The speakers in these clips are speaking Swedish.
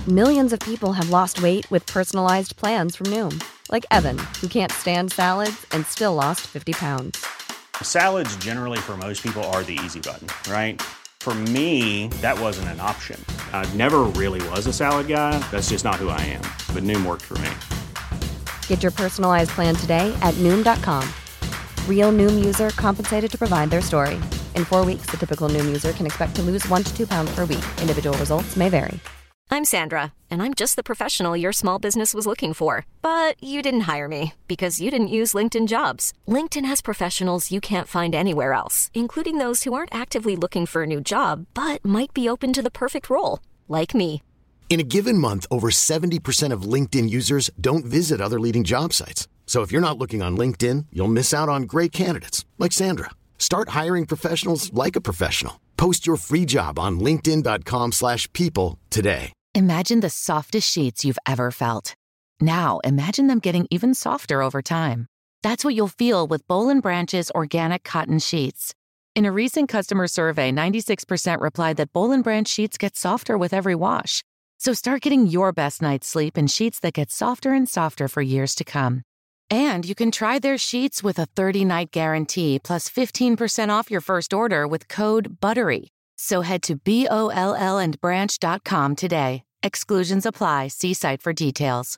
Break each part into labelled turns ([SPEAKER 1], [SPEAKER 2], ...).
[SPEAKER 1] Millions of people have lost weight with personalized plans from Noom. Like Evan, who can't stand salads and still lost 50 pounds.
[SPEAKER 2] Salads generally for most people are the easy button, right? For me, that wasn't an option. I never really was a salad guy. That's just not who I am. But Noom worked for me.
[SPEAKER 1] Get your personalized plan today at Noom.com. Real Noom user compensated to provide their story. In 4 weeks, the typical Noom user can expect to lose 1 to 2 pounds per week. Individual results may vary.
[SPEAKER 3] I'm Sandra, and I'm just the professional your small business was looking for. But you didn't hire me because you didn't use LinkedIn Jobs. LinkedIn has professionals you can't find anywhere else, including those who aren't actively looking for a new job, but might be open to the perfect role, like me.
[SPEAKER 4] In a given month, over 70% of LinkedIn users don't visit other leading job sites. So if you're not looking on LinkedIn, you'll miss out on great candidates, like Sandra. Start hiring professionals like a professional. Post your free job on linkedin.com/people today.
[SPEAKER 5] Imagine the softest sheets you've ever felt. Now, imagine them getting even softer over time. That's what you'll feel with Boll & Branch's organic cotton sheets. In a recent customer survey, 96% replied that Boll & Branch sheets get softer with every wash. So start getting your best night's sleep in sheets that get softer and softer for years to come. And you can try their sheets with a 30-night guarantee plus 15% off your first order with code BUTTERY. So head to BOLLandbranch.com today. Exclusions apply. See site for details.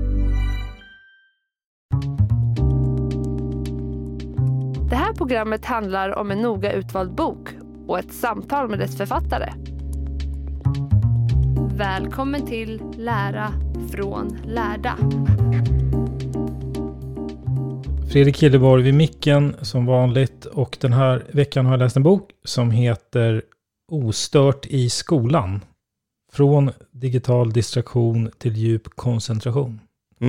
[SPEAKER 6] Det här programmet handlar om en noga utvald bok och ett samtal med dess författare. Välkommen till Lära från lärda.
[SPEAKER 7] Fredrik Killeborg vid micken som vanligt, och den här veckan har jag läst en bok som heter Ostört i skolan. Från digital distraktion till djup koncentration.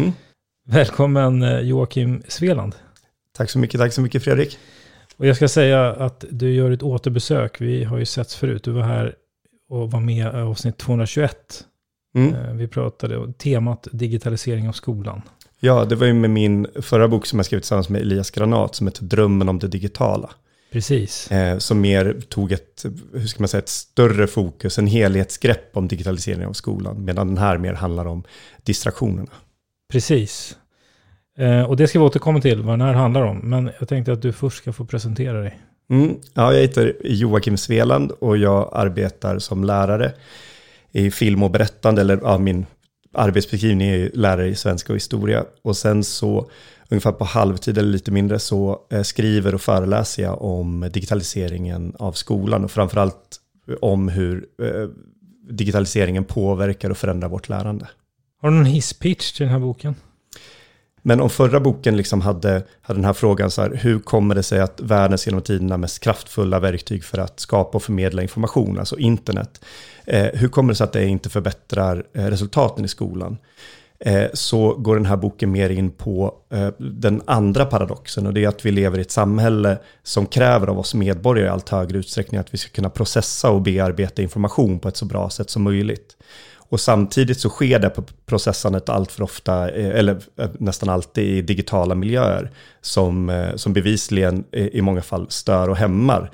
[SPEAKER 7] Välkommen Joakim Sveland.
[SPEAKER 8] Tack så mycket Fredrik.
[SPEAKER 7] Och jag ska säga att du gör ett återbesök. Vi har ju setts förut. Du var här och var med i avsnitt 221. Vi pratade om temat digitalisering av skolan.
[SPEAKER 8] Ja, det var ju med min förra bok som jag skrev tillsammans med Elias Granat som heter Drömmen om det digitala.
[SPEAKER 7] Precis.
[SPEAKER 8] Som mer tog ett större fokus, en helhetsgrepp om digitalisering av skolan. Medan den här mer handlar om distraktionerna.
[SPEAKER 7] Precis. Och det ska vi återkomma till vad den här handlar om. Men jag tänkte att du först ska få presentera dig.
[SPEAKER 8] Ja, jag heter Joakim Sveland och jag arbetar som lärare i film och berättande. Eller min arbetsbeskrivning är lärare i svenska och historia. Och sen så ungefär på halvtid eller lite mindre så skriver och föreläser jag om digitaliseringen av skolan. Och framförallt om hur digitaliseringen påverkar och förändrar vårt lärande.
[SPEAKER 7] Har du någon hisspitch till den här boken?
[SPEAKER 8] Men om förra boken liksom hade den här frågan så här, hur kommer det sig att världens genom tiderna mest kraftfulla verktyg för att skapa och förmedla information, alltså internet, hur kommer det sig att det inte förbättrar resultaten i skolan? Så går den här boken mer in på den andra paradoxen, och det är att vi lever i ett samhälle som kräver av oss medborgare i allt högre utsträckning att vi ska kunna processa och bearbeta information på ett så bra sätt som möjligt. Och samtidigt så sker det på processandet allt för ofta, eller nästan alltid i digitala miljöer som bevisligen i många fall stör och hämmar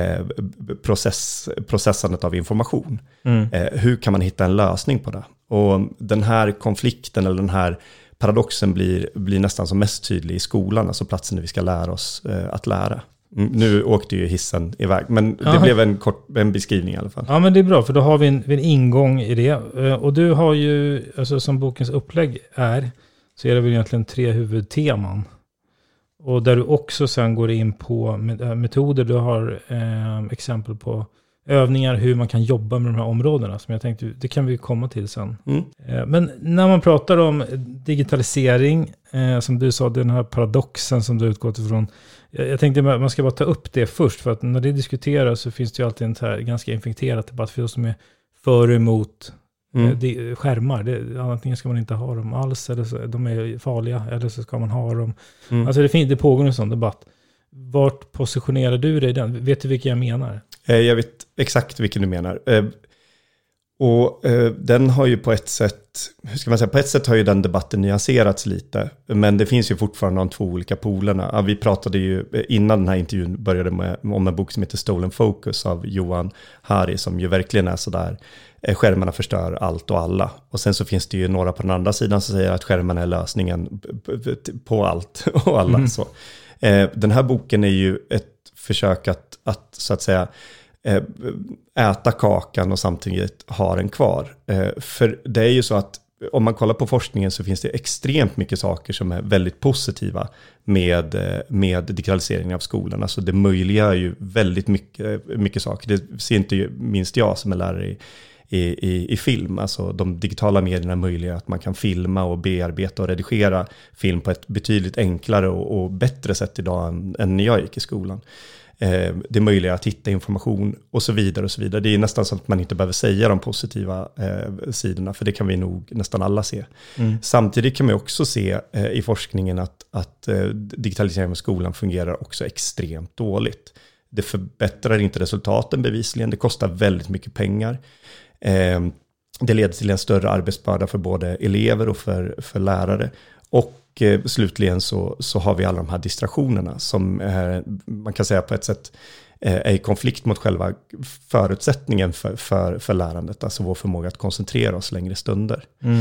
[SPEAKER 8] processandet av information. Hur kan man hitta en lösning på det? Och den här konflikten eller den här paradoxen blir nästan som mest tydlig i skolan, alltså platsen där vi ska lära oss att lära. Nu åkte ju hissen iväg, men det blev en beskrivning i alla fall.
[SPEAKER 7] Ja, men det är bra, för då har vi en ingång i det. Och du har ju, alltså som bokens upplägg så är det väl egentligen 3 huvudteman. Och där du också sen går in på metoder. Du har exempel på övningar, hur man kan jobba med de här områdena, som jag tänkte, det kan vi komma till sen. Men när man pratar om digitalisering, som du sa, den här paradoxen som du utgått ifrån, jag tänkte man ska bara ta upp det först, för att när det diskuteras så finns det ju alltid en här ganska infekterat debatt för oss som är för emot skärmar. Antingen ska man inte ha dem alls, eller så, de är farliga, eller så ska man ha dem. Alltså det pågår en sån debatt. Vart positionerar du dig i den? Vet du vilka jag menar?
[SPEAKER 8] Jag vet exakt vilken du menar. Och den har ju på ett sätt, hur ska man säga, på ett sätt har ju den debatten nyanserats lite. Men det finns ju fortfarande de två olika polerna. Ja, vi pratade ju innan den här intervjun började om en bok som heter Stolen Focus av Johan Hari, som ju verkligen är sådär, skärmarna förstör allt och alla. Och sen så finns det ju några på den andra sidan som säger att skärmarna är lösningen på allt och alla. Så. Den här boken är ju ett försök att så att säga äta kakan och samtidigt ha den kvar. För det är ju så att om man kollar på forskningen så finns det extremt mycket saker som är väldigt positiva med digitaliseringen av skolan. Alltså det möjliggör ju väldigt mycket saker. Det ser inte minst jag som är lärare i film. Alltså de digitala medierna möjliggör att man kan filma och bearbeta och redigera film på ett betydligt enklare och bättre sätt idag än när jag gick i skolan. Det är möjligt att hitta information och så vidare och så vidare. Det är nästan så att man inte behöver säga de positiva sidorna, för det kan vi nog nästan alla se. Samtidigt kan man också se i forskningen att digitaliseringen av skolan fungerar också extremt dåligt. Det förbättrar inte resultaten bevisligen, det kostar väldigt mycket pengar. Det leder till en större arbetsbörda för både elever och för lärare. Och slutligen så har vi alla de här distraktionerna som man kan säga på ett sätt är i konflikt mot själva förutsättningen för lärandet, alltså vår förmåga att koncentrera oss längre stunder.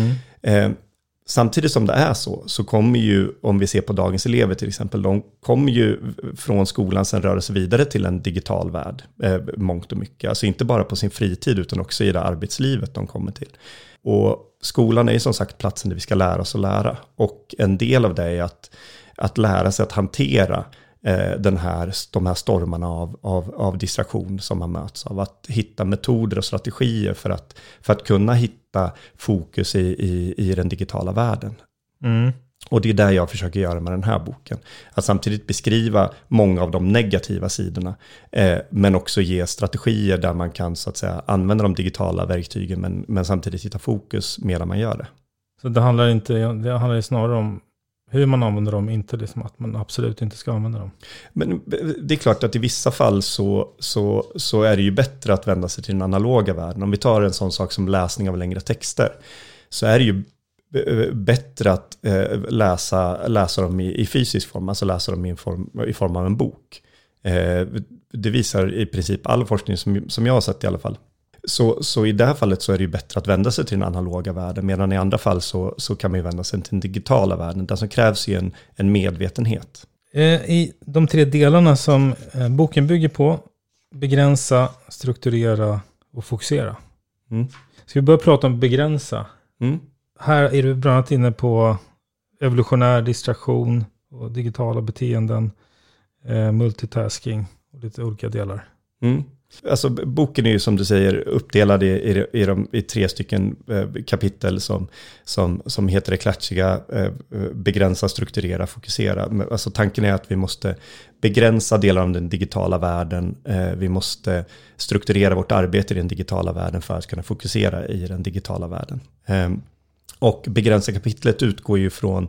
[SPEAKER 8] Samtidigt som det är så kommer ju, om vi ser på dagens elever till exempel, de kommer ju från skolan sen röra sig vidare till en digital värld, mångt och mycket. Alltså inte bara på sin fritid utan också i det arbetslivet de kommer till. Och skolan är ju som sagt platsen där vi ska lära oss att lära. Och en del av det är att lära sig att hantera de här stormarna av distraktion som man möts av. Att hitta metoder och strategier för att kunna hitta fokus i den digitala världen. Och det är det jag försöker göra med den här boken. Att samtidigt beskriva många av de negativa sidorna. Men också ge strategier där man kan så att säga använda de digitala verktygen. Men samtidigt hitta fokus medan man gör det. Så
[SPEAKER 7] det handlar snarare om hur man använder dem, inte liksom att man absolut inte ska använda dem.
[SPEAKER 8] Men det är klart att i vissa fall så är det ju bättre att vända sig till den analoga världen. Om vi tar en sån sak som läsning av längre texter, så är det ju bättre att läsa dem i fysisk form, alltså läsa dem i form av en bok. Det visar i princip all forskning som jag har sett i alla fall. Så i det här fallet så är det ju bättre att vända sig till den analoga världen, medan i andra fall så kan man ju vända sig till den digitala världen. Där som krävs ju en medvetenhet.
[SPEAKER 7] I de 3 delarna som boken bygger på, begränsa, strukturera och fokusera. Ska vi börja prata om begränsa? Här är du bland annat inne på evolutionär distraktion och digitala beteenden, multitasking och lite olika delar.
[SPEAKER 8] Alltså boken är ju som du säger uppdelad i 3 stycken kapitel som heter det klatschiga, begränsa, strukturera, fokusera. Alltså tanken är att vi måste begränsa delar av den digitala världen. Vi måste strukturera vårt arbete i den digitala världen för att kunna fokusera i den digitala världen. Och begränsa kapitlet utgår ju från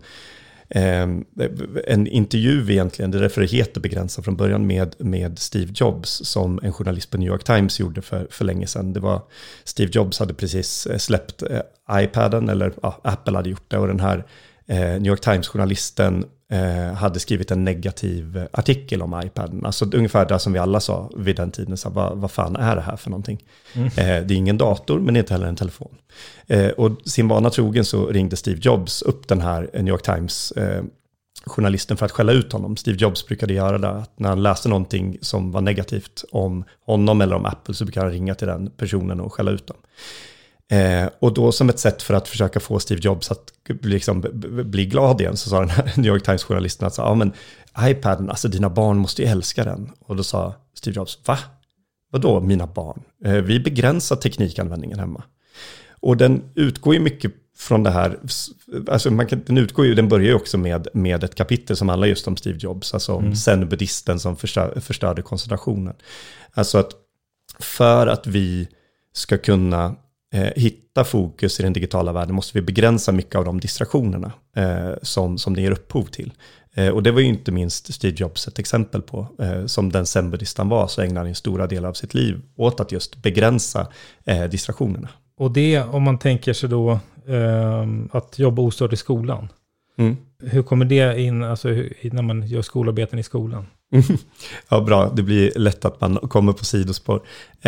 [SPEAKER 8] en intervju egentligen, det är därför det heter begränsa från början, med Steve Jobs, som en journalist på New York Times gjorde för länge sedan. Det var Steve Jobs hade precis släppt iPaden, eller Apple hade gjort det, och den här New York Times-journalisten hade skrivit en negativ artikel om iPaden. Alltså ungefär det som vi alla sa vid den tiden. Så vad fan är det här för någonting? Det är ingen dator, men inte heller en telefon. Och sin vana trogen så ringde Steve Jobs upp den här New York Times journalisten för att skälla ut honom. Steve Jobs brukade göra det, att när han läste någonting som var negativt om honom eller om Apple, så brukade han ringa till den personen och skälla ut dem. Och då som ett sätt för att försöka få Steve Jobs att liksom bli glad igen, så sa den här New York Times-journalisten att men iPaden, alltså dina barn måste ju älska den. Och då sa Steve Jobs, va? Vadå mina barn? Vi begränsar teknikanvändningen hemma. Och den utgår ju mycket från det här, alltså den börjar ju också med ett kapitel som handlar just om Steve Jobs, alltså om zen-buddhisten som förstörde koncentrationen. Alltså att för att vi ska kunna hitta fokus i den digitala världen måste vi begränsa mycket av de distraktionerna som det ger upphov till. Och det var ju inte minst Steve Jobs ett exempel på. Som den zen-buddhist han var, så ägnade han en stora del av sitt liv åt att just begränsa distraktionerna.
[SPEAKER 7] Och det, om man tänker sig då att jobba ostört i skolan. Hur kommer det in alltså, när man gör skolarbeten i skolan?
[SPEAKER 8] Ja, bra. Det blir lätt att man kommer på sidospår.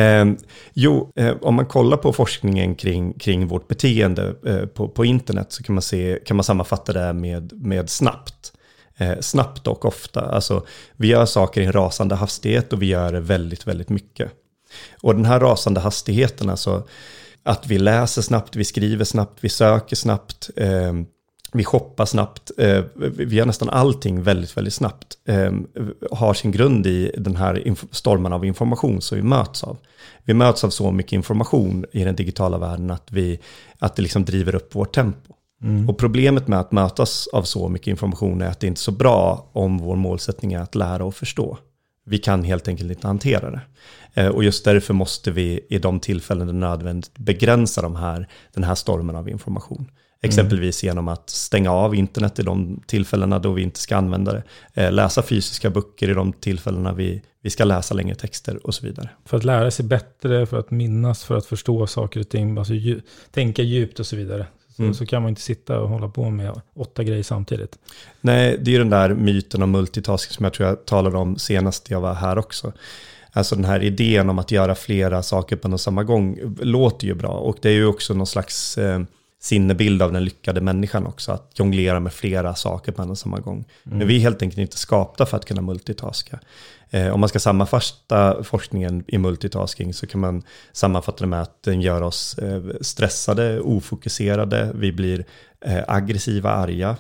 [SPEAKER 8] Om man kollar på forskningen kring vårt beteende på internet så kan man sammanfatta det med snabbt. Snabbt och ofta. Alltså, vi gör saker i en rasande hastighet och vi gör det väldigt, väldigt mycket. Och den här rasande hastigheten, alltså att vi läser snabbt, vi skriver snabbt, vi söker snabbt, vi shoppar snabbt, vi gör nästan allting väldigt, väldigt snabbt, har sin grund i den här stormen av information som vi möts av. Vi möts av så mycket information i den digitala världen att det liksom driver upp vårt tempo. Och problemet med att mötas av så mycket information är att det inte är så bra om vår målsättning är att lära och förstå. Vi kan helt enkelt inte hantera det. Och just därför måste vi i de tillfällen det är nödvändigt begränsa den här stormen av information. Exempelvis genom att stänga av internet i de tillfällena då vi inte ska använda det. Läsa fysiska böcker i de tillfällena vi ska läsa längre texter och så vidare.
[SPEAKER 7] För att lära sig bättre, för att minnas, för att förstå saker och ting, alltså tänka djupt och så vidare. Så kan man inte sitta och hålla på med 8 grejer samtidigt. Nej,
[SPEAKER 8] det är ju den där myten om multitasking som jag tror jag talade om senast jag var här också. Alltså den här idén om att göra flera saker på en samma gång låter ju bra. Och det är ju också någon slags sinnebild av den lyckade människan också. Att jonglera med flera saker på en samma gång. Men vi är helt enkelt inte skapta för att kunna multitaska. Om man ska sammanfatta forskningen i multitasking så kan man sammanfatta det med att den gör oss stressade, ofokuserade. Vi blir aggressiva, arga.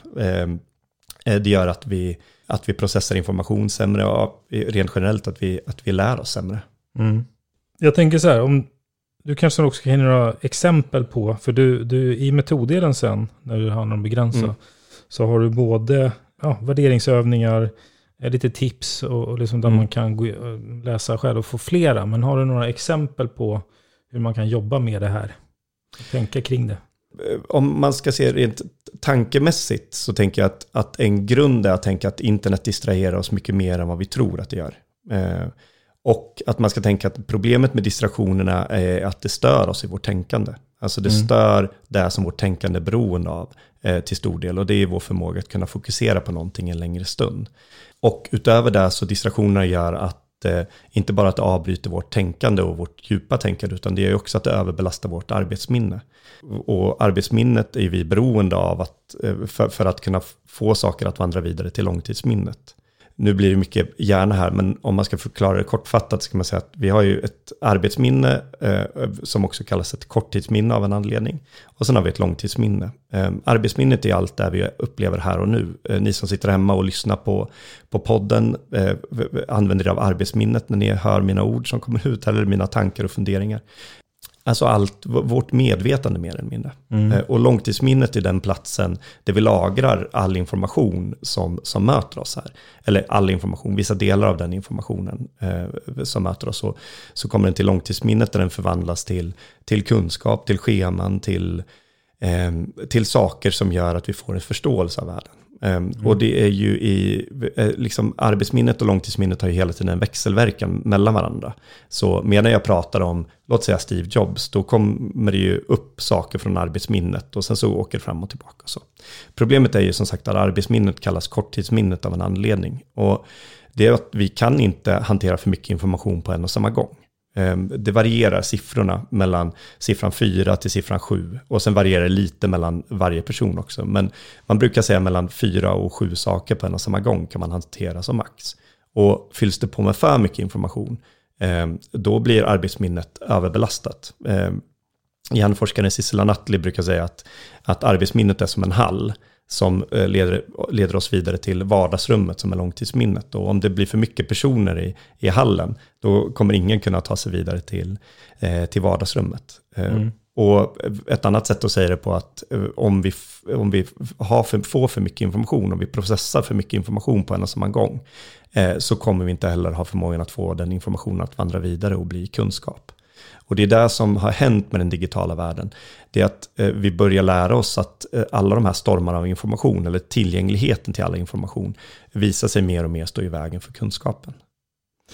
[SPEAKER 8] Det gör att vi processar information sämre och rent generellt att vi lär oss sämre.
[SPEAKER 7] Jag tänker så här, om du kanske också kan ge några exempel på, för du i metoddelen sen, när du handlar om begränsa, så har du både värderingsövningar, lite tips och liksom där man kan läsa själv och få flera. Men har du några exempel på hur man kan jobba med det här? Tänka kring det.
[SPEAKER 8] Om man ska se rent tankemässigt så tänker jag att en grund är att tänka att internet distraherar oss mycket mer än vad vi tror att det gör. Och att man ska tänka att problemet med distraktionerna är att det stör oss i vårt tänkande. Alltså det stör det som vårt tänkande är beroende av till stor del. Och det är vår förmåga att kunna fokusera på någonting en längre stund. Och utöver det så distraktionerna gör att inte bara att det avbryter vårt tänkande och vårt djupa tänkande, utan det är också att det överbelastar vårt arbetsminne. Och arbetsminnet är vi beroende av för att kunna få saker att vandra vidare till långtidsminnet. Nu blir det mycket hjärna här, men om man ska förklara det kortfattat så kan man säga att vi har ju ett arbetsminne som också kallas ett korttidsminne av en anledning. Och sen har vi ett långtidsminne. Arbetsminnet är allt det vi upplever här och nu. Ni som sitter hemma och lyssnar på podden använder er av arbetsminnet när ni hör mina ord som kommer ut eller mina tankar och funderingar. Alltså allt, vårt medvetande mer än mindre. Och långtidsminnet är den platsen där vi lagrar all information som möter oss här. Eller all information, vissa delar av den informationen som möter oss. Så kommer den till långtidsminnet där den förvandlas till kunskap, till scheman, till saker som gör att vi får en förståelse av världen. Och det är ju liksom arbetsminnet och långtidsminnet har ju hela tiden en växelverkan mellan varandra. Så medan jag pratar om, låt säga Steve Jobs, då kommer det ju upp saker från arbetsminnet och sen så åker det fram och tillbaka. Så. Problemet är ju som sagt att arbetsminnet kallas korttidsminnet av en anledning. Och det är att vi kan inte hantera för mycket information på en och samma gång. Det varierar siffrorna mellan siffran 4 till siffran 7 och sen varierar det lite mellan varje person också. Men man brukar säga mellan 4 och 7 saker på en och samma gång kan man hantera som max. Och fylls det på med för mycket information, då blir arbetsminnet överbelastat. Hjärnforskaren Sissela Nattli brukar säga att arbetsminnet är som en hall som leder oss vidare till vardagsrummet som är långtidsminnet. Och om det blir för mycket personer i hallen, då kommer ingen kunna ta sig vidare till vardagsrummet. Och ett annat sätt att säga det på att om vi får för mycket information, om vi processar för mycket information på en och samma gång, så kommer vi inte heller ha förmågan att få den informationen att vandra vidare och bli kunskap. Och det är det som har hänt med den digitala världen. Det är att vi börjar lära oss att alla de här stormarna av information eller tillgängligheten till all information visar sig mer och mer stå i vägen för kunskapen.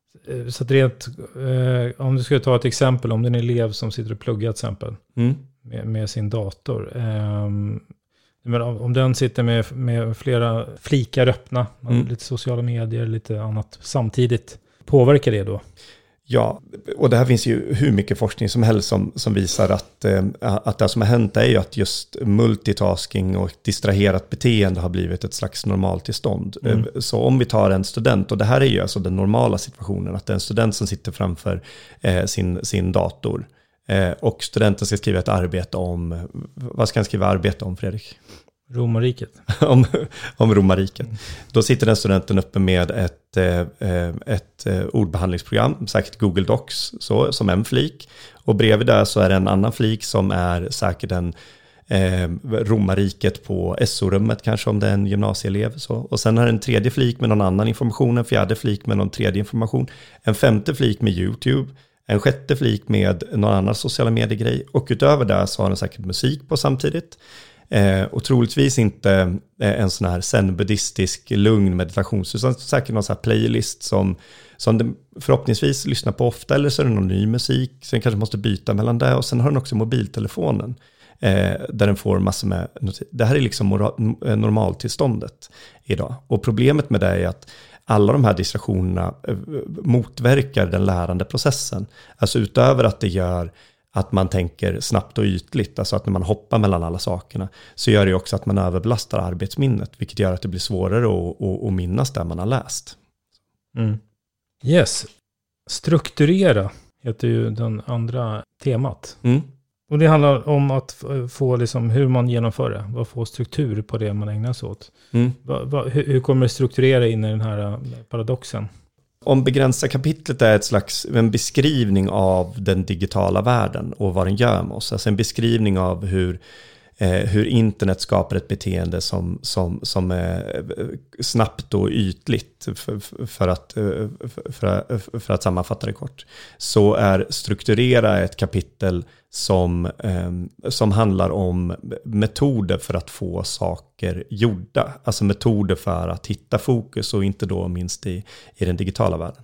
[SPEAKER 7] Så att rent, om du skulle ta ett exempel, om det är en elev som sitter och pluggar till exempel med sin dator. Men om den sitter med flera flikar öppna, lite sociala medier, lite annat samtidigt, påverkar det då?
[SPEAKER 8] Ja, och det här finns ju hur mycket forskning som helst som visar att det som har hänt är ju att just multitasking och distraherat beteende har blivit ett slags normaltillstånd. Så om vi tar en student, och det här är ju alltså den normala situationen, att det är en student som sitter framför sin dator och studenten ska skriva ett arbete om, vad ska han skriva arbete om, Fredrik?
[SPEAKER 7] Romarriket.
[SPEAKER 8] om romarriket. Då sitter den studenten uppe med ett ordbehandlingsprogram, säkert Google Docs, så, som en flik. Och bredvid där så är det en annan flik som är säkert en romarriket på SO-rummet, kanske om det är en gymnasieelev. Så. Och sen har en tredje flik med någon annan information, en fjärde flik med någon tredje information, en femte flik med YouTube, en sjätte flik med någon annan sociala mediegrej. Och utöver det så har den säkert musik på samtidigt. Och troligtvis inte en sån här zen-buddhistisk lugn meditation, utan säkert någon sån här playlist som den förhoppningsvis lyssnar på ofta, eller så är det någon ny musik, så den kanske måste byta mellan det, och sen har den också mobiltelefonen där den får massor med, det här är liksom normaltillståndet idag. Och problemet med det är att alla de här distraktionerna motverkar den lärande processen. Alltså utöver att det gör att man tänker snabbt och ytligt, alltså att när man hoppar mellan alla sakerna, så gör det också att man överbelastar arbetsminnet, vilket gör att det blir svårare att minnas det man har läst.
[SPEAKER 7] Yes. Strukturera heter ju den andra temat. Och det handlar om att få liksom hur man genomför det, vad få struktur på det man ägnar sig åt. Hur kommer det strukturera in i den här paradoxen?
[SPEAKER 8] Om begränsa kapitlet är en beskrivning av den digitala världen och vad den gör med oss. Alltså en beskrivning av hur internet skapar ett beteende som är snabbt och ytligt, för att sammanfatta det kort. Så är strukturera ett kapitel som handlar om metoder för att få saker gjorda. Alltså metoder för att hitta fokus, och inte då minst i den digitala världen.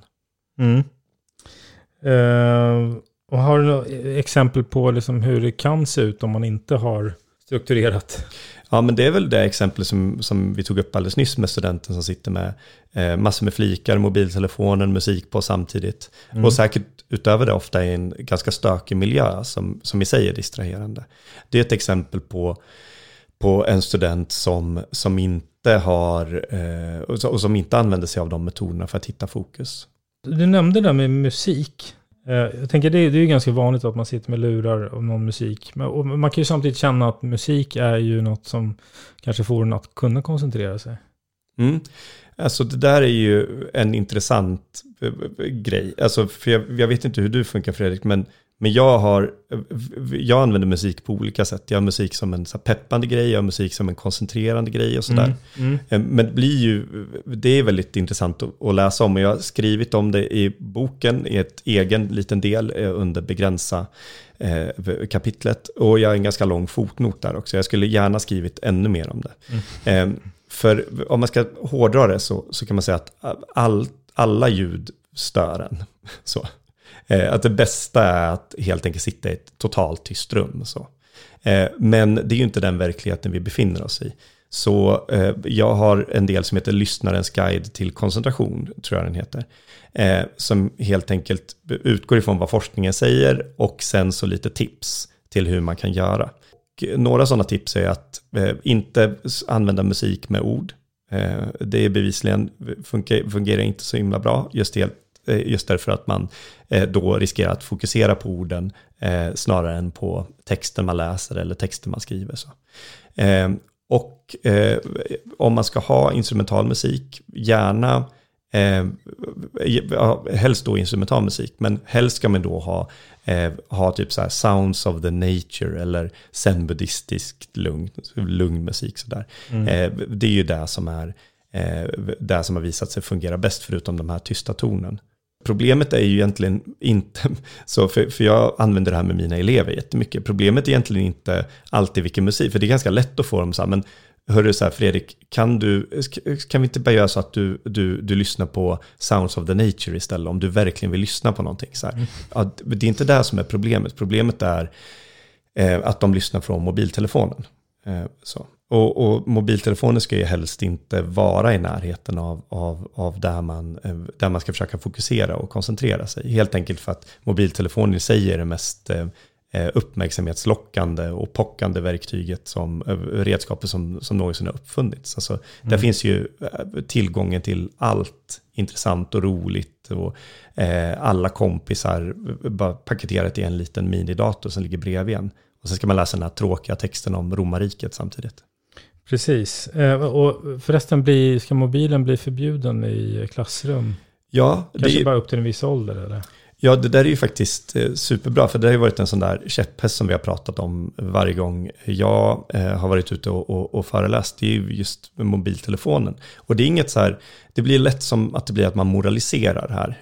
[SPEAKER 7] Och har du några exempel på liksom hur det kan se ut om man inte har strukturerat?
[SPEAKER 8] Ja, men det är väl det exempel som vi tog upp alldeles nyss med studenten som sitter med massor med flikar, mobiltelefonen, musik på samtidigt. Och säkert utöver det ofta i en ganska stökig miljö som i sig är distraherande. Det är ett exempel på en student som inte har och som inte använder sig av de metoderna för att hitta fokus.
[SPEAKER 7] Du nämnde det med musik. Jag tänker det är ju ganska vanligt att man sitter med lurar och någon musik. Och man kan ju samtidigt känna att musik är ju något som kanske får en att kunna koncentrera sig.
[SPEAKER 8] Alltså det där är ju en intressant grej. Alltså för jag vet inte hur du funkar, Fredrik, men jag använder musik på olika sätt. Jag har musik som en så peppande grej, jag har musik som en koncentrerande grej och sådär. Men det är väldigt intressant att läsa om. Jag har skrivit om det i boken i ett egen liten del under begränsa kapitlet. Och jag har en ganska lång fotnot där också. Jag skulle gärna skrivit ännu mer om det. För om man ska hårdra det så kan man säga att alla ljud stör en. Så. Att det bästa är att helt enkelt sitta i ett totalt tyst rum. Så. Men det är ju inte den verkligheten vi befinner oss i. Så jag har en del som heter Lyssnarens guide till koncentration, tror jag den heter. Som helt enkelt utgår ifrån vad forskningen säger och sen så lite tips till hur man kan göra. Några sådana tips är att inte använda musik med ord. Det är bevisligen fungerar inte så himla bra, just därför att man då riskerar att fokusera på orden snarare än på texten man läser eller texten man skriver. Så. Och om man ska ha instrumental musik, gärna helst då instrumental musik, men helst ska man då ha typ så här sounds of the nature eller zen-buddhistisk lugn musik sådär. Det är ju det som har visat sig fungera bäst, förutom de här tysta tonen. Problemet är ju egentligen inte så, för jag använder det här med mina elever jättemycket. Problemet är egentligen inte alltid vilken musik, för det är ganska lätt att få dem så här, men hörru så här, Fredrik, kan vi inte bara göra så att du lyssnar på Sounds of the Nature istället, om du verkligen vill lyssna på någonting så här. Ja, det är inte det som är problemet. Problemet är att de lyssnar från mobiltelefonen. Så. Och mobiltelefonen ska ju helst inte vara i närheten av där man ska försöka fokusera och koncentrera sig. Helt enkelt för att mobiltelefonen i sig är det mest uppmärksamhetslockande och pockande verktyget redskapet som någonsin har uppfunnits. Alltså, där finns ju tillgången till allt intressant och roligt och alla kompisar bara paketerat i en liten minidator som ligger bredvid en. Och så ska man läsa den här tråkiga texten om romarriket samtidigt.
[SPEAKER 7] Precis. Och förresten ska mobilen bli förbjuden i klassrum?
[SPEAKER 8] Ja.
[SPEAKER 7] Kanske bara upp till en viss ålder eller?
[SPEAKER 8] Ja, det där är ju faktiskt superbra, för det har ju varit en sån där käpphäst som vi har pratat om varje gång jag har varit ute och föreläst. Det är ju just mobiltelefonen. Och det är inget så här, det blir lätt som att det blir att man moraliserar här.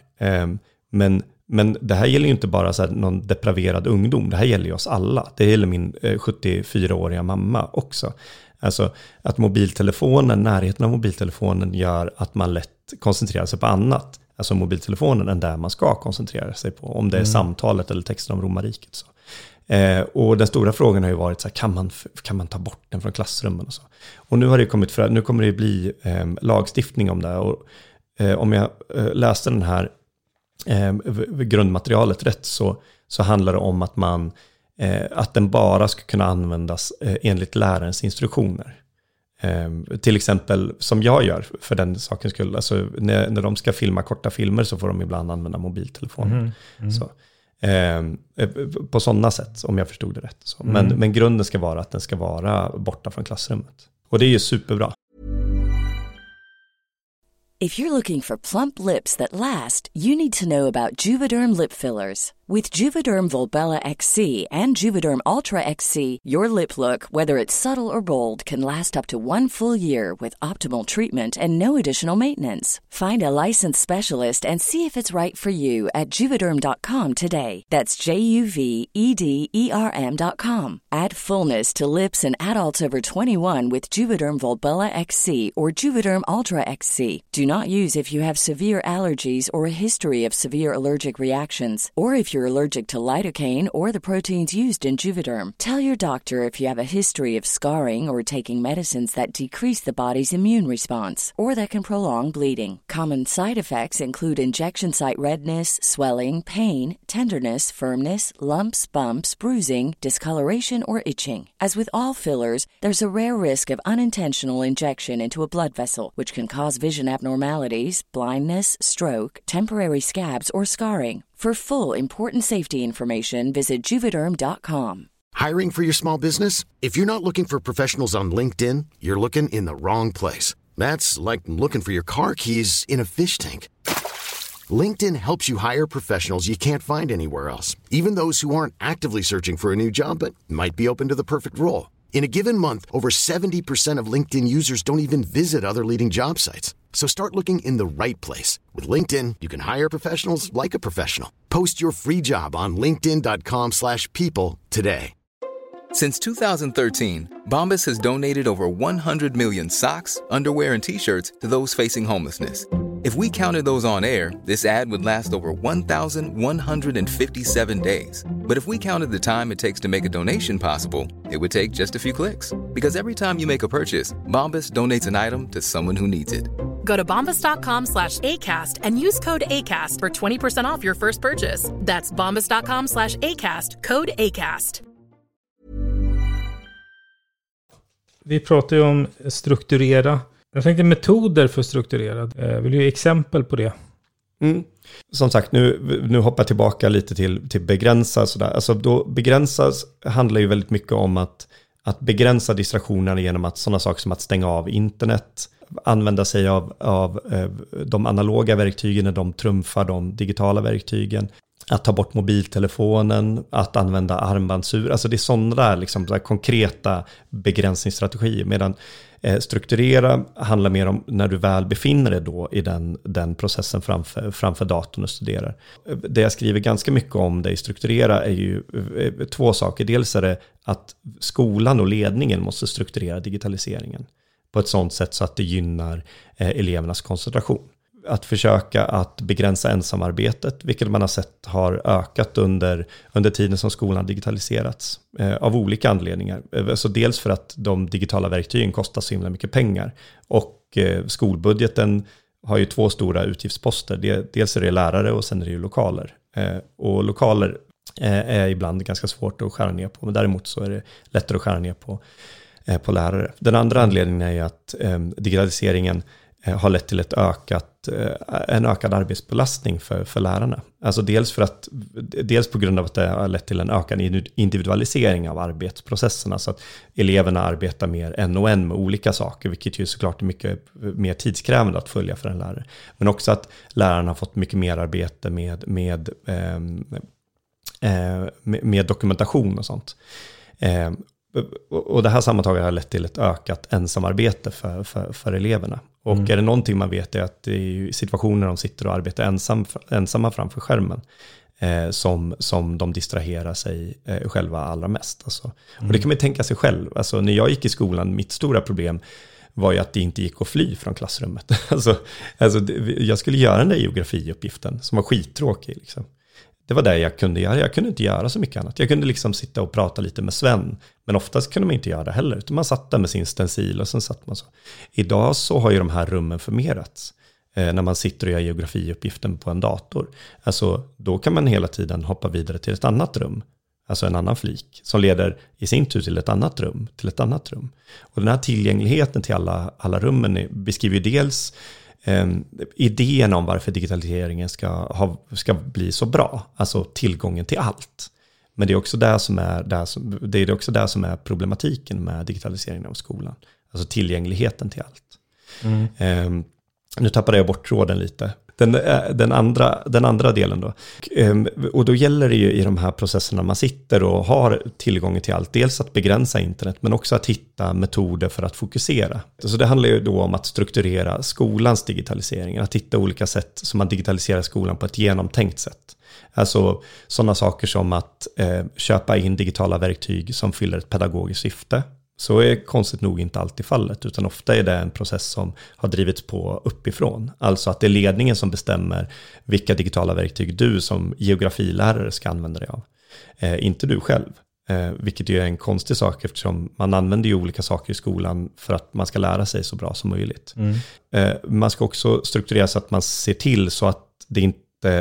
[SPEAKER 8] Men det här gäller ju inte bara så här någon depraverad ungdom, det här gäller ju oss alla. Det gäller min 74-åriga mamma också. Alltså att närheten av mobiltelefonen gör att man lätt koncentrerar sig på annat. Alltså mobiltelefonen än där man ska koncentrera sig på. Om det är samtalet eller texten om romarriket. Så. Och den stora frågan har ju varit så här, kan man ta bort den från klassrummen och så. Och nu har det nu kommer det bli lagstiftning om det. Och om jag läste den här grundmaterialet rätt så handlar det om att den bara ska kunna användas enligt lärarens instruktioner. Till exempel som jag gör för den sakens skull. Alltså när de ska filma korta filmer så får de ibland använda mobiltelefonen. Så, på sådana sätt, om jag förstod det rätt. Så. Men grunden ska vara att den ska vara borta från klassrummet. Och det är ju superbra.
[SPEAKER 9] If you're looking for plump lips that last, you need to know about Juvederm lip fillers. With Juvederm Volbella XC and Juvederm Ultra XC, your lip look, whether it's subtle or bold, can last up to 1 full year with optimal treatment and no additional maintenance. Find a licensed specialist and see if it's right for you at Juvederm.com today. That's JUVEDERM.com. Add fullness to lips in adults over 21 with Juvederm Volbella XC or Juvederm Ultra XC. Do not use if you have severe allergies or a history of severe allergic reactions, or if you're allergic to lidocaine or the proteins used in Juvederm. Tell your doctor if you have a history of scarring or taking medicines that decrease the body's immune response or that can prolong bleeding. Common side effects include injection site redness, swelling, pain, tenderness, firmness, lumps, bumps, bruising, discoloration, or itching. As with all fillers, there's a rare risk of unintentional injection into a blood vessel, which can cause vision abnormalities, blindness, stroke, temporary scabs, or scarring. For full, important safety information, visit Juvederm.com.
[SPEAKER 4] Hiring for your small business? If you're not looking for professionals on LinkedIn, you're looking in the wrong place. That's like looking for your car keys in a fish tank. LinkedIn helps you hire professionals you can't find anywhere else, even those who aren't actively searching for a new job but might be open to the perfect role. In a given month, over 70% of LinkedIn users don't even visit other leading job sites. So start looking in the right place. With LinkedIn, you can hire professionals like a professional. Post your free job on linkedin.com/people today.
[SPEAKER 10] Since 2013, Bombas has donated over 100 million socks, underwear, and T-shirts to those facing homelessness. If we counted those on air, this ad would last over 1,157 days. But if we counted the time it takes to make a donation possible, it would take just a few clicks. Because every time you make a purchase, Bombas donates an item to someone who needs it.
[SPEAKER 11] Go to bombas.com/ACAST and use code ACAST for 20% off your first purchase. That's bombas.com/ACAST, code ACAST.
[SPEAKER 7] Vi pratar ju om strukturera. Jag tänkte metoder för strukturerad. Vill du ge exempel på det?
[SPEAKER 8] Som sagt, nu hoppar jag tillbaka lite till begränsa. Sådär. Alltså då begränsas handlar ju väldigt mycket om att begränsa distraktionerna genom att sådana saker som att stänga av internet, använda sig av de analoga verktygen när de trumfar de digitala verktygen. att ta bort mobiltelefonen, att använda armbandsur. Alltså det är sådana där, liksom, där konkreta begränsningsstrategier. Medan strukturera handlar mer om när du väl befinner dig då i den processen framför datorn och studerar. Det jag skriver ganska mycket om det i strukturera är ju 2 saker. Dels är det att skolan och ledningen måste strukturera digitaliseringen på ett sådant sätt så att det gynnar elevernas koncentration. Att försöka att begränsa ensamarbetet, vilket man har sett har ökat under tiden som skolan har digitaliserats av olika anledningar. Så dels för att de digitala verktygen kostar så himla mycket pengar, och skolbudgeten har ju 2 stora utgiftsposter. Dels är det lärare och sen är det ju lokaler. Och lokaler är ibland ganska svårt att skära ner på, men däremot så är det lättare att skära ner på lärare. Den andra anledningen är ju att digitaliseringen har lett till en ökad arbetsbelastning för lärarna. Alltså dels på grund av att det har lett till en ökad individualisering av arbetsprocesserna, så att eleverna arbetar mer en och en med olika saker, vilket ju såklart är mycket mer tidskrävande att följa för en lärare. Men också att lärarna har fått mycket mer arbete med dokumentation och sånt. Och det här sammantaget har lett till ett ökat ensamarbete för eleverna. Och är det någonting man vet är att det är situationer där de sitter och arbetar ensamma framför skärmen som de distraherar sig själva allra mest. Alltså. Och det kan man tänka sig själv. Alltså, när jag gick i skolan, mitt stora problem var ju att det inte gick att fly från klassrummet. alltså, jag skulle göra den där geografiuppgiften som var skittråkig liksom. Det var det jag kunde göra. Jag kunde inte göra så mycket annat. Jag kunde liksom sitta och prata lite med Sven. Men oftast kunde man inte göra det heller. Utan man satt där med sin stencil och sen satt man så. Idag så har ju de här rummen förmerats. När man sitter och gör geografiuppgiften på en dator. Alltså då kan man hela tiden hoppa vidare till ett annat rum. Alltså en annan flik. Som leder i sin tur till ett annat rum. Till ett annat rum. Och den här tillgängligheten till alla rummen beskriver ju dels idén om varför digitaliseringen ska bli så bra, alltså tillgången till allt. Men det är också det som är problematiken med digitaliseringen av skolan, alltså tillgängligheten till allt. Nu tappade jag bort tråden lite. Den andra delen då. Och då gäller det ju i de här processerna man sitter och har tillgång till allt. Dels att begränsa internet men också att hitta metoder för att fokusera. Så det handlar ju då om att strukturera skolans digitalisering. Att hitta olika sätt som man digitaliserar skolan på ett genomtänkt sätt. Alltså sådana saker som att köpa in digitala verktyg som fyller ett pedagogiskt syfte. Så är konstigt nog inte alltid fallet, utan ofta är det en process som har drivits på uppifrån. Alltså att det är ledningen som bestämmer vilka digitala verktyg du som geografilärare ska använda dig av. Inte du själv, vilket ju är en konstig sak eftersom man använder ju olika saker i skolan för att man ska lära sig så bra som möjligt. Man ska också strukturera så att man ser till så att det inte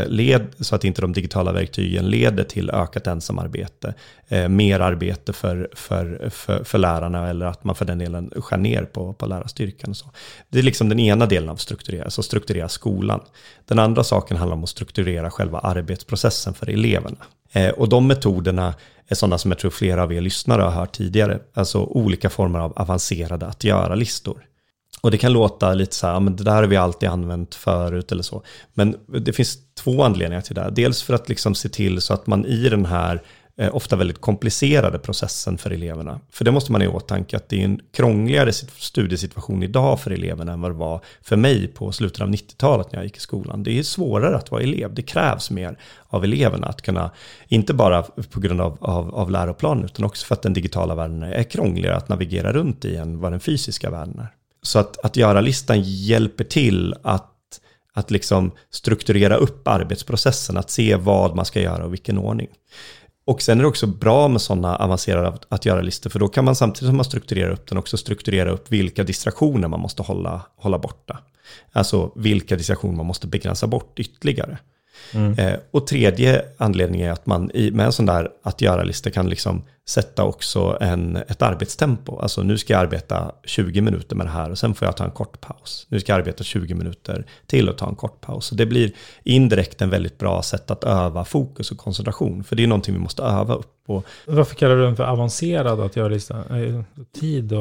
[SPEAKER 8] de digitala verktygen leder till ökat ensamarbete, mer arbete för lärarna, eller att man för den delen skär ner på lärarstyrkan och så. Det är liksom den ena delen av strukturera skolan. Den andra saken handlar om att strukturera själva arbetsprocessen för eleverna. Och de metoderna är sådana som jag tror flera av er lyssnare har hört tidigare, alltså olika former av avancerade att göra-listor. Och det kan låta lite så här, men det där har vi alltid använt förut eller så. Men det finns 2 anledningar till det. Dels för att liksom se till så att man i den här ofta väldigt komplicerade processen för eleverna. För det måste man ha i åtanke att det är en krångligare studiesituation idag för eleverna än vad det var för mig på slutet av 90-talet när jag gick i skolan. Det är svårare att vara elev. Det krävs mer av eleverna att kunna, inte bara på grund av läroplanen utan också för att den digitala världen är krångligare att navigera runt i än vad den fysiska världen är. Så att göra listan hjälper till att liksom strukturera upp arbetsprocessen, att se vad man ska göra och vilken ordning. Och sen är det också bra med sådana avancerade att göra listor, för då kan man samtidigt som man strukturerar upp den också strukturera upp vilka distraktioner man måste hålla borta. Alltså vilka distraktioner man måste begränsa bort ytterligare. Och tredje anledningen är att man med en sån där att göra-lista kan liksom sätta också ett arbetstempo. Alltså nu ska jag arbeta 20 minuter med det här och sen får jag ta en kort paus. Nu ska jag arbeta 20 minuter till och ta en kort paus. Så det blir indirekt en väldigt bra sätt att öva fokus och koncentration. För det är någonting vi måste öva upp på.
[SPEAKER 7] Varför kallar du den för avancerad att göra-lista? Tid och...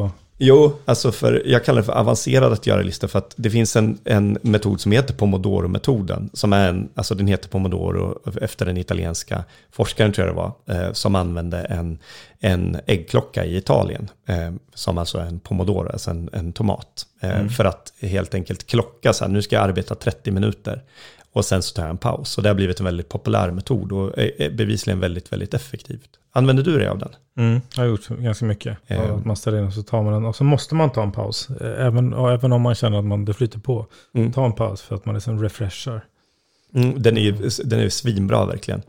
[SPEAKER 8] Jo, alltså jag kallar det för avancerad att göra lista för att det finns en metod som heter Pomodoro-metoden. Som är den heter Pomodoro efter den italienska forskaren tror jag det var, som använde en äggklocka i Italien. Som alltså är en Pomodoro, alltså en tomat. För att helt enkelt klocka så här, nu ska jag arbeta 30 minuter. Och sen så tar jag en paus. Och det har blivit en väldigt populär metod och är bevisligen väldigt, väldigt effektivt. Använder du dig av den?
[SPEAKER 7] Jag har gjort ganska mycket. Man ställer in och så tar man den. Och så måste man ta en paus. Även om man känner att det flyter på. Ta en paus för att man liksom refreshar.
[SPEAKER 8] Den är svinbra verkligen.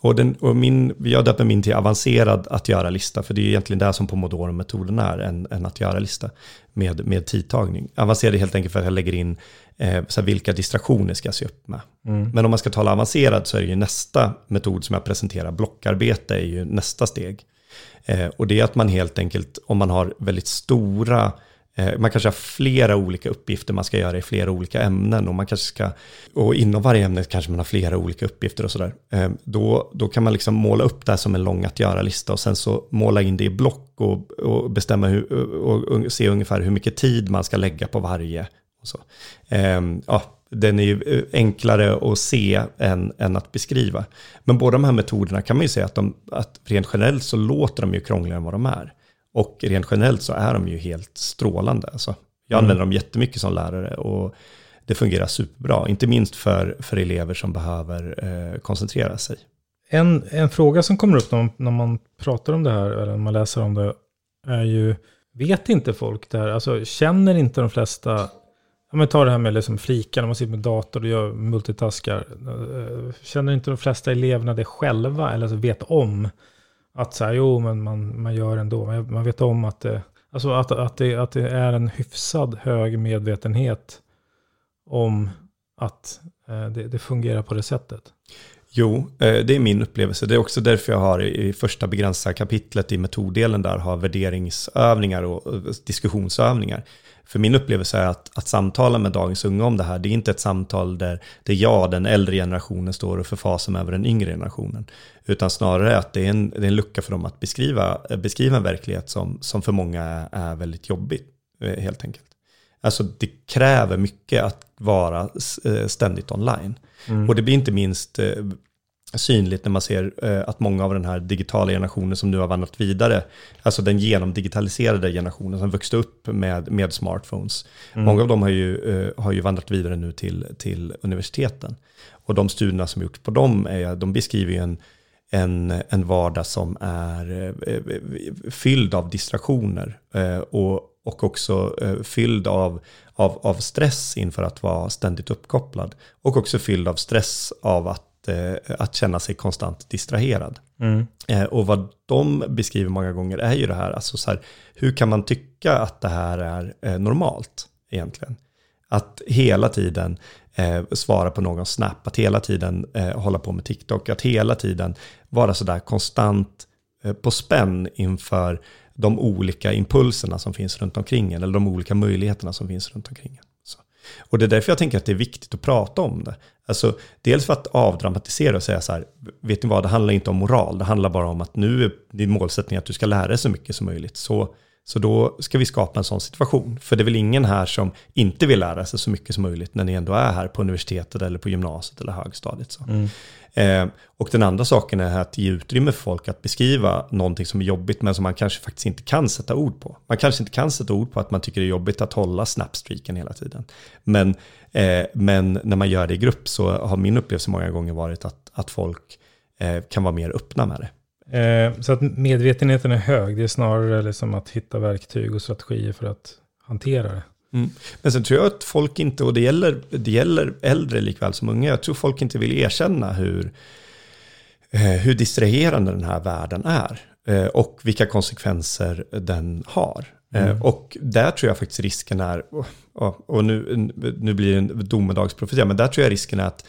[SPEAKER 8] Jag döper min till avancerad att göra lista. För det är egentligen där som Pomodoro-metoden är. En att göra lista med tidtagning. Avancerad är helt enkelt för att jag lägger in så här, vilka distraktioner ska jag se upp med. Men om man ska tala avancerad så är det ju nästa metod som jag presenterar. Blockarbete är ju nästa steg. Och det är att man helt enkelt, om man har väldigt stora, man kanske har flera olika uppgifter man ska göra i flera olika ämnen och man kanske och inom varje ämne kanske man har flera olika uppgifter och sådär. Då kan man liksom måla upp det som en lång att göra-lista och sen så måla in det i block och bestämma och se ungefär hur mycket tid man ska lägga på varje. Och så. Den är ju enklare att se än att beskriva. Men båda de här metoderna kan man ju säga att rent generellt så låter de ju krångligare än vad de är. Och rent generellt så är de ju helt strålande. Alltså, jag använder dem jättemycket som lärare och det fungerar superbra. Inte minst för elever som behöver koncentrera sig.
[SPEAKER 7] En fråga som kommer upp när man pratar om det här eller när man läser om det är ju, vet inte folk det här? Alltså känner inte de flesta, ta det här med liksom flika när man sitter med dator och gör multitaskar. Känner inte de flesta eleverna det själva eller så vet om att så här, men man gör ändå. Man vet om att det är en hyfsad hög medvetenhet om att det fungerar på det sättet.
[SPEAKER 8] Jo, det är min upplevelse. Det är också därför jag har i första begränsade kapitlet i metoddelen där har värderingsövningar och diskussionsövningar. För min upplevelse är att samtala med dagens unga om det här, det är inte ett samtal där jag, den äldre generationen, står och förfasar över den yngre generationen. Utan snarare att det är en lucka för dem att beskriva en verklighet som för många är väldigt jobbig, helt enkelt. Alltså det kräver mycket att vara ständigt online. Och det blir inte minst synligt när man ser att många av den här digitala generationen som nu har vandrat vidare, alltså den genomdigitaliserade generationen som vuxit upp med smartphones. Många av dem har ju vandrat vidare nu till universiteten. Och de studierna som gjorts på dem de beskriver ju en vardag som är fylld av distraktioner och också fylld av stress inför att vara ständigt uppkopplad. Och också fylld av stress av att känna sig konstant distraherad. Och vad de beskriver många gånger är ju det här, alltså så här, hur kan man tycka att det här är normalt egentligen? Att hela tiden svara på någon snap, att hela tiden hålla på med TikTok, att hela tiden vara så där konstant på spänn inför de olika impulserna som finns runt omkring en, eller de olika möjligheterna som finns runt omkring en. Så. Och det är därför jag tänker att det är viktigt att prata om det. Alltså, dels för att avdramatisera och säga så här, vet ni vad, det handlar inte om moral, det handlar bara om att nu är din målsättning att du ska lära dig så mycket som möjligt. Så då ska vi skapa en sån situation. För det är väl ingen här som inte vill lära sig så mycket som möjligt när ni ändå är här på universitetet eller på gymnasiet eller högstadiet. Så. Och den andra saken är att ge utrymme för folk att beskriva någonting som är jobbigt men som man kanske faktiskt inte kan sätta ord på. Man kanske inte kan sätta ord på att man tycker det är jobbigt att hålla snapstreaken hela tiden. Men när man gör det i grupp så har min upplevelse många gånger varit att folk kan vara mer öppna med det.
[SPEAKER 7] Så att medvetenheten är hög. Det är snarare liksom att hitta verktyg och strategier för att hantera det.
[SPEAKER 8] Men sen tror jag att folk inte, och det gäller äldre likväl som unga, jag tror folk inte vill erkänna hur distraherande den här världen är och vilka konsekvenser den har. Och där tror jag faktiskt risken är, och nu blir det en domedagsprofetia, men där tror jag risken är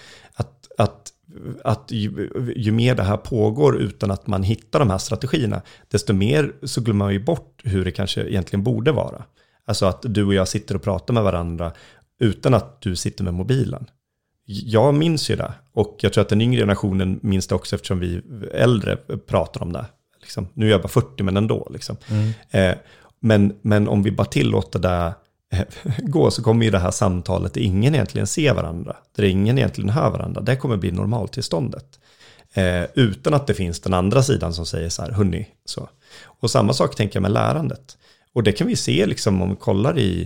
[SPEAKER 8] att ju mer det här pågår utan att man hittar de här strategierna, desto mer så glömmer man ju bort hur det kanske egentligen borde vara. Alltså att du och jag sitter och pratar med varandra utan att du sitter med mobilen. Jag minns ju det. Och jag tror att den yngre generationen minns det också eftersom vi äldre pratar om det. Liksom. Nu är jag bara 40 men ändå. Liksom. Men om vi bara tillåter det gå, så kommer ju det här samtalet där ingen egentligen ser varandra, där ingen egentligen hör varandra, det kommer bli normaltillståndet. Utan att det finns den andra sidan som säger så här, hörni, så. Och samma sak tänker jag med lärandet. Och det kan vi se liksom om vi kollar i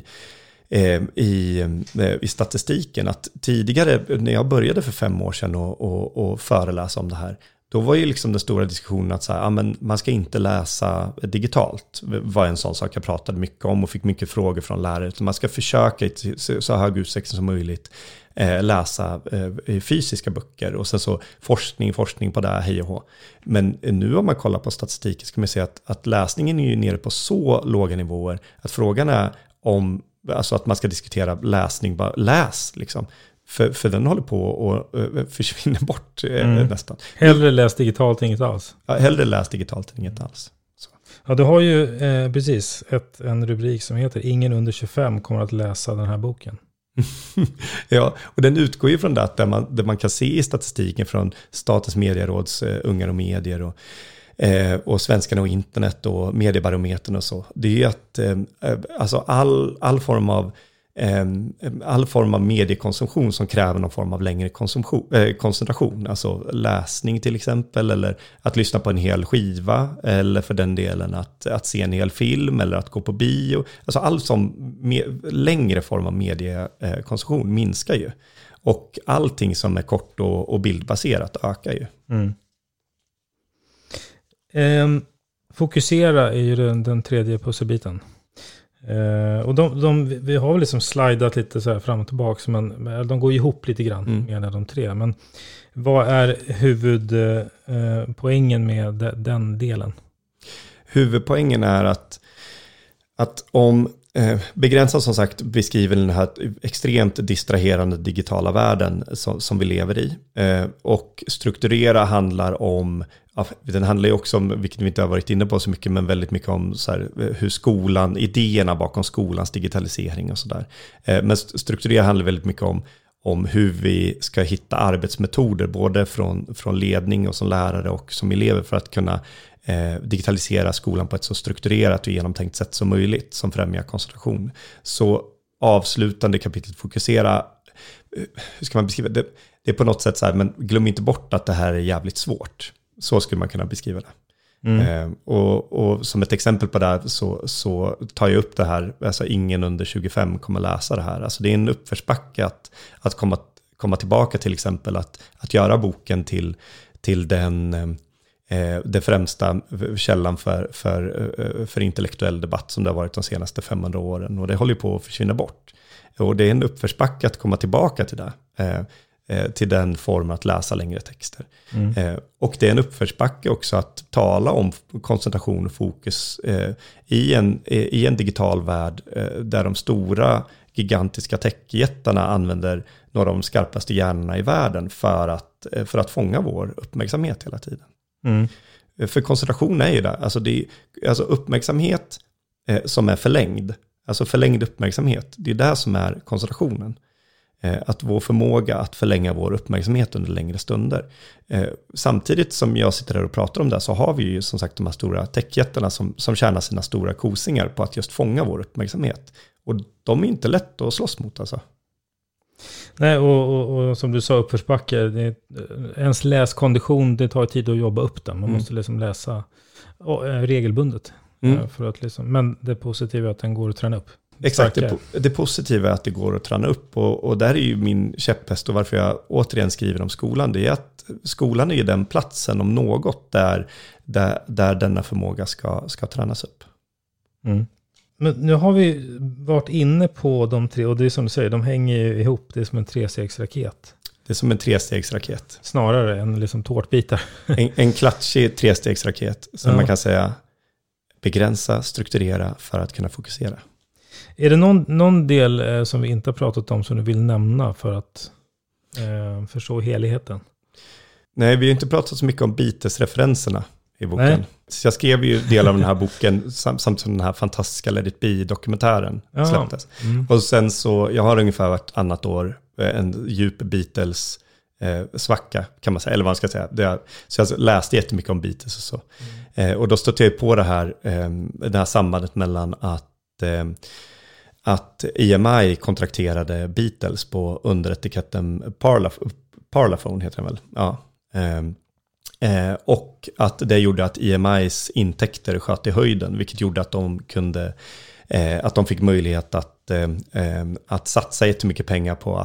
[SPEAKER 8] statistiken, att tidigare när jag började för 5 år sedan och föreläsa om det här, då var ju liksom den stora diskussionen att så här, men man ska inte läsa digitalt. Det var en sån sak jag pratade mycket om och fick mycket frågor från lärare. Man ska försöka i så hög utsträckning som möjligt läsa fysiska böcker och sen så forskning på det här, hej och hå. Men nu om man kollar på statistiken ska man se att läsningen är ju nere på så låga nivåer att frågan är om, alltså att man ska diskutera läsning, bara läs liksom. För den håller på och försvinner bort nästan.
[SPEAKER 7] Hellre läs digitalt än inget alls.
[SPEAKER 8] Ja, hellre läs digitalt än inget alls. Så.
[SPEAKER 7] Ja, du har ju precis en rubrik som heter Ingen under 25 kommer att läsa den här boken.
[SPEAKER 8] Ja, och den utgår ju från det att där man kan se i statistiken från Statens medieråds Ungar och medier och Svenskarna och internet och mediebarometern och så. Det är ju att alltså all form av mediekonsumtion som kräver någon form av längre koncentration, alltså läsning till exempel, eller att lyssna på en hel skiva, eller för den delen att se en hel film eller att gå på bio. Alltså all som längre form av mediekonsumtion minskar ju. Och allting som är kort och bildbaserat ökar ju.
[SPEAKER 7] Fokusera är ju den tredje pusselbiten. Och vi har väl liksom slidat lite så här fram och tillbaka, men de går ihop lite grann med de tre. Men vad är huvudpoängen med den delen? Huvudpoängen är att om Begränsad som sagt beskriver den här extremt distraherande digitala världen som vi lever i. Och strukturera handlar om, den handlar ju också om, vilket vi inte har varit inne på så mycket, men väldigt mycket om så här, hur skolan, idéerna bakom skolans digitalisering och sådär. Men strukturera handlar väldigt mycket om hur vi ska hitta arbetsmetoder, både från ledning och som lärare och som elever, för att kunna digitalisera skolan på ett så strukturerat och genomtänkt sätt som möjligt som främjar koncentration. Så avslutande kapitlet fokusera, hur ska man beskriva det? Det är på något sätt så här, men glöm inte bort att det här är jävligt svårt. Så skulle man kunna beskriva det. Och som ett exempel på det här så tar jag upp det här, alltså ingen under 25 kommer läsa det här. Alltså det är en uppförsbacke att komma tillbaka, till exempel att göra boken till den främsta källan för intellektuell debatt som det har varit de senaste 500 åren, och det håller på att försvinna bort. Och det är en uppförsbacke att komma tillbaka till det, till den formen att läsa längre texter. Och det är en uppförsbacke också att tala om koncentration och fokus i en digital värld där de stora gigantiska techjättarna använder några av de skarpaste hjärnorna i världen för att fånga vår uppmärksamhet hela tiden. För koncentration är ju det. Alltså uppmärksamhet som är förlängd. Alltså förlängd uppmärksamhet. Det är det som är koncentrationen. Att vår förmåga att förlänga vår uppmärksamhet under längre stunder. Samtidigt som jag sitter här och pratar om det, så har vi ju som sagt de här stora techjättarna som tjänar sina stora kosingar på att just fånga vår uppmärksamhet. Och de är inte lätt att slåss mot alltså. Nej, och som du sa, uppförsbacke, ens läskondition, det tar tid att jobba upp den. Man måste liksom läsa regelbundet. För att liksom, men det positiva är att den går att träna upp.
[SPEAKER 8] Exakt, det positiva är att det går att träna upp. Och där är ju min käpphäst, och varför jag återigen skriver om skolan, det är att skolan är ju den platsen om något där denna förmåga ska tränas upp.
[SPEAKER 7] Men nu har vi varit inne på de tre, och det är som du säger, de hänger ju ihop, det är som en 3-stegsraket.
[SPEAKER 8] Det är som en 3-stegsraket.
[SPEAKER 7] Snarare än liksom tårtbitar.
[SPEAKER 8] en klatschig 3-stegsraket som man kan säga begränsa, strukturera för att kunna fokusera.
[SPEAKER 7] Är det någon del som vi inte har pratat om som du vill nämna för att förstå helheten?
[SPEAKER 8] Nej, vi har inte pratat så mycket om Beatles-referenserna i boken. Nej. Så jag skrev ju del av den här boken samt som den här fantastiska Let It Be-dokumentären släpptes. Och sen så, jag har ungefär vartannat år en djup Beatles svacka kan man säga, eller vad man ska säga. Så jag läste jättemycket om Beatles och så. Och då stötte jag på det här sambandet mellan att EMI kontrakterade Beatles på underetiketten Parlophone heter den väl. Ja. Och att det gjorde att EMIs intäkter sköt i höjden, vilket gjorde att de fick möjlighet att satsa jättemycket pengar på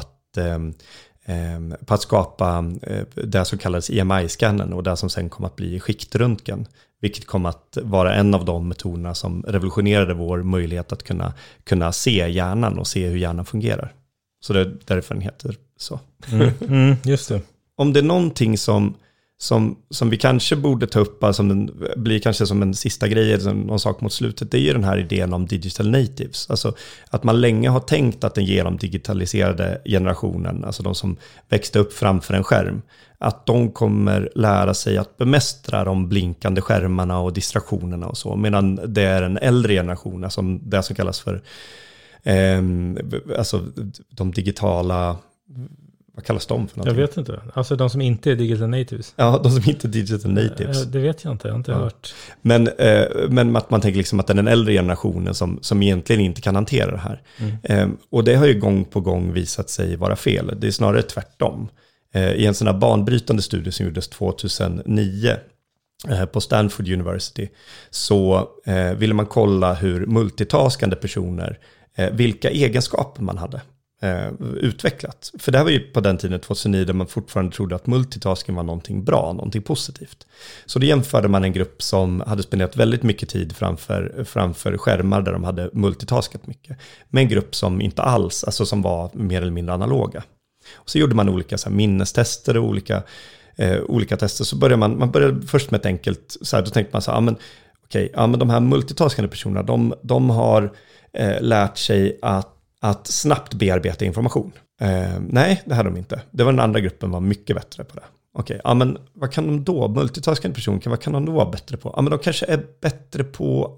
[SPEAKER 8] att skapa det som kallades EMI-scannen och det som sen kom att bli skiktröntgen, vilket kom att vara en av de metoderna som revolutionerade vår möjlighet att kunna se hjärnan och se hur hjärnan fungerar. Så det är därför den heter så.
[SPEAKER 7] Just det.
[SPEAKER 8] Om det är någonting som vi kanske borde ta upp, alltså blir kanske som en sista grej eller någon sak mot slutet, det är ju den här idén om digital natives. Alltså att man länge har tänkt att den genomdigitaliserade generationen, alltså de som växte upp framför en skärm, att de kommer lära sig att bemästra de blinkande skärmarna och distraktionerna och så, medan det är en äldre generation, alltså det som kallas för alltså de digitala, vad kallas de för någonting?
[SPEAKER 7] Jag vet inte. Alltså de som inte är digital natives.
[SPEAKER 8] Ja, de som inte är digital natives.
[SPEAKER 7] Det vet jag inte. Jag har inte hört.
[SPEAKER 8] Men att man tänker liksom att det är den äldre generationen som egentligen inte kan hantera det här. Och det har ju gång på gång visat sig vara fel. Det är snarare tvärtom. I en sån här banbrytande studie som gjordes 2009 på Stanford University så ville man kolla hur multitaskande personer, vilka egenskaper man hade utvecklat. För det här var ju på den tiden 2009 där man fortfarande trodde att multitasking var någonting bra, någonting positivt. Så då jämförde man en grupp som hade spenderat väldigt mycket tid framför skärmar där de hade multitaskat mycket, med en grupp som inte alls, alltså som var mer eller mindre analoga. Och så gjorde man olika så här, minnestester och olika tester. Så började man började först med ett enkelt, så här, då tänkte man så här, men de här multitaskande personerna, de har lärt sig att snabbt bearbeta information. Nej, det hade de inte. Det var den andra gruppen var mycket bättre på det. Men vad kan de då? Multitaskande personer, vad kan de då vara bättre på? Men de kanske är bättre på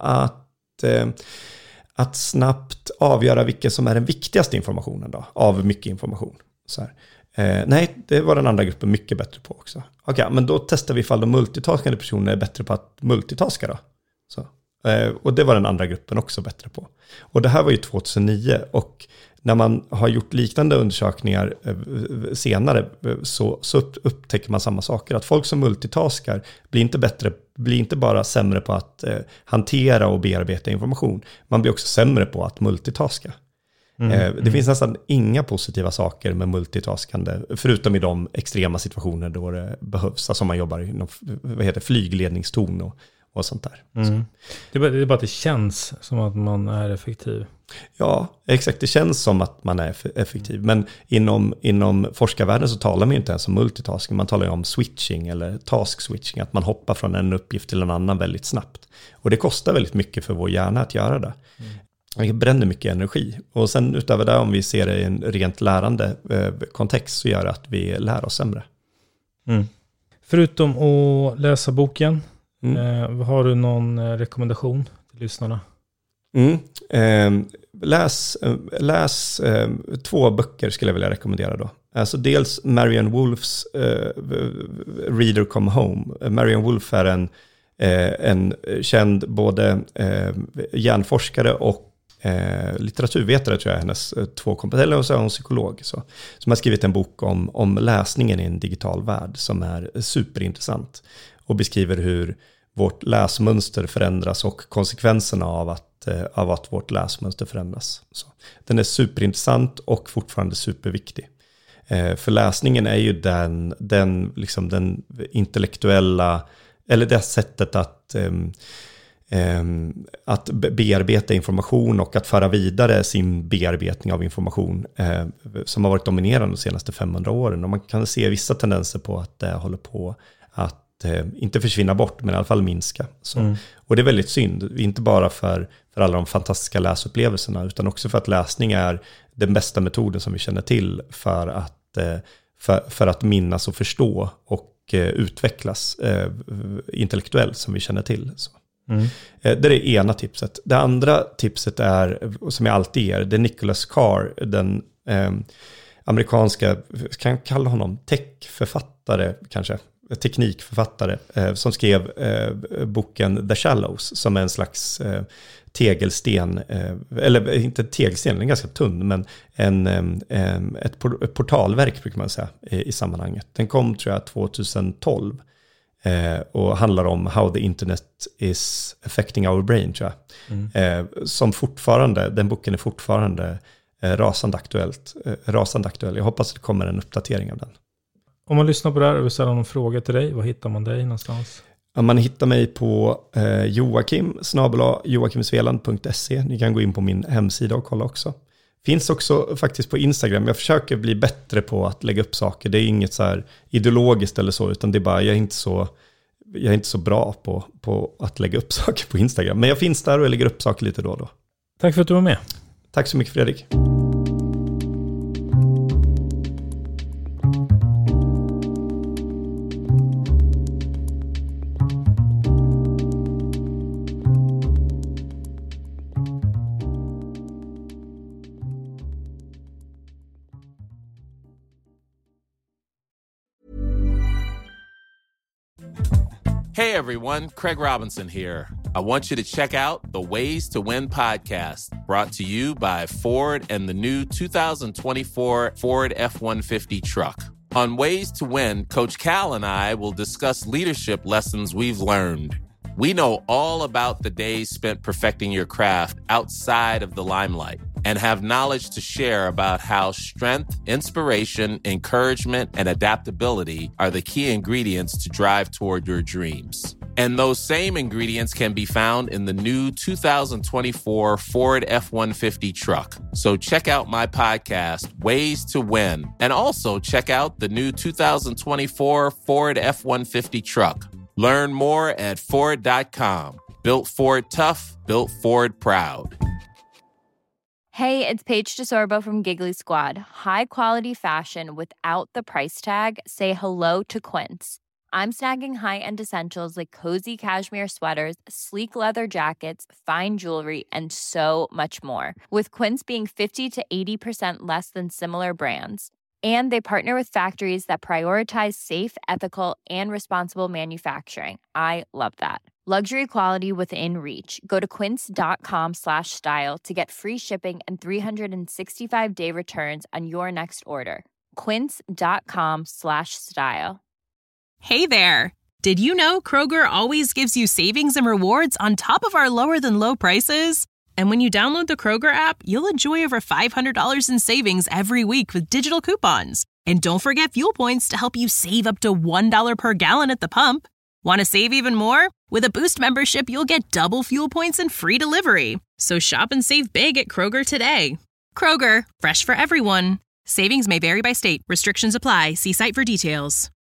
[SPEAKER 8] att snabbt avgöra vilken som är den viktigaste informationen då, av mycket information. Så här. Nej, det var den andra gruppen mycket bättre på också. Men då testar vi ifall de multitaskande personerna är bättre på att multitaska då. Så. Och det var den andra gruppen också bättre på. Och det här var ju 2009 och när man har gjort liknande undersökningar senare så upptäcker man samma saker. Att folk som multitaskar blir inte bara sämre på att hantera och bearbeta information. Man blir också sämre på att multitaska. Det finns nästan inga positiva saker med multitaskande, förutom i de extrema situationer då det behövs. Alltså man jobbar inom flygledningstorn och sånt där.
[SPEAKER 7] Det är bara att det känns som att man är effektiv.
[SPEAKER 8] Ja, exakt. Det känns som att man är effektiv. Men inom forskarvärlden så talar man ju inte ens om multitasking. Man talar ju om switching eller task switching. Att man hoppar från en uppgift till en annan väldigt snabbt. Och det kostar väldigt mycket för vår hjärna att göra det. Det bränner mycket energi. Och sen utöver det, om vi ser det i en rent lärande kontext, så gör det att vi lär oss sämre.
[SPEAKER 7] Förutom att läsa boken, har du någon rekommendation till lyssnarna?
[SPEAKER 8] Läs 2 böcker skulle jag vilja rekommendera då. Alltså dels Marianne Wolfs Reader Come Home. Marianne Wolf är en känd både hjärnforskare och litteraturvetare, tror jag, hennes 2 kompetenser, och så är hon psykolog. Som har skrivit en bok om läsningen i en digital värld som är superintressant och beskriver hur vårt läsmönster förändras och konsekvenserna av att vårt läsmönster förändras. Så. Den är superintressant och fortfarande superviktig. För läsningen är ju den intellektuella, eller det sättet att bearbeta information och att föra vidare sin bearbetning av information som har varit dominerande de senaste 500 åren. Och man kan se vissa tendenser på att det håller på att inte försvinna bort, men i alla fall minska. Så. Och det är väldigt synd, inte bara för alla de fantastiska läsupplevelserna, utan också för att läsning är den bästa metoden som vi känner till för att minnas och förstå och utvecklas intellektuellt som vi känner till. Så. Det är det ena tipset. Det andra tipset är, som jag alltid ger, det är Nicholas Carr, amerikanska, kan jag kalla honom techförfattare kanske, teknikförfattare, som skrev boken The Shallows, som är en slags tegelsten, eller inte tegelsten, den är ganska tunn, men ett portalverk brukar man säga i sammanhanget. Den kom tror jag 2012 och handlar om how the internet is affecting our brain, tror jag. Som fortfarande, den boken är fortfarande rasande aktuell. Jag hoppas att det kommer en uppdatering av den.
[SPEAKER 7] Om man lyssnar på det här och vill ställa någon fråga till dig, var hittar man dig någonstans?
[SPEAKER 8] Man hittar mig på joakim@joakimsveland.se. Ni kan gå in på min hemsida och kolla också. Finns också faktiskt på Instagram. Jag försöker bli bättre på att lägga upp saker. Det är inget så här ideologiskt eller så, utan det är bara, jag är inte så bra på att lägga upp saker på Instagram. Men jag finns där och jag lägger upp saker lite då och då.
[SPEAKER 7] Tack för att du var med.
[SPEAKER 8] Tack så mycket, Fredrik.
[SPEAKER 12] Hey everyone, Craig Robinson here. I want you to check out the Ways to Win podcast, brought to you by Ford and the new 2024 Ford F-150 truck. On Ways to Win, Coach Cal and I will discuss leadership lessons we've learned. We know all about the days spent perfecting your craft outside of the limelight and have knowledge to share about how strength, inspiration, encouragement, and adaptability are the key ingredients to drive toward your dreams. And those same ingredients can be found in the new 2024 Ford F-150 truck. So check out my podcast, Ways to Win, and also check out the new 2024 Ford F-150 truck. Learn more at Ford.com. Built Ford tough, built Ford proud.
[SPEAKER 13] Hey, it's Paige DeSorbo from Giggly Squad. High quality fashion without the price tag. Say hello to Quince. I'm snagging high-end essentials like cozy cashmere sweaters, sleek leather jackets, fine jewelry, and so much more. With Quince being 50 to 80% less than similar brands. And they partner with factories that prioritize safe, ethical, and responsible manufacturing. I love that. Luxury quality within reach. Go to quince.com/style to get free shipping and 365-day returns on your next order. Quince.com/style.
[SPEAKER 14] Hey there. Did you know Kroger always gives you savings and rewards on top of our lower than low prices? And when you download the Kroger app, you'll enjoy over $500 in savings every week with digital coupons. And don't forget fuel points to help you save up to $1 per gallon at the pump. Want to save even more? With a Boost membership, you'll get double fuel points and free delivery. So shop and save big at Kroger today. Kroger, fresh for everyone. Savings may vary by state. Restrictions apply. See site for details.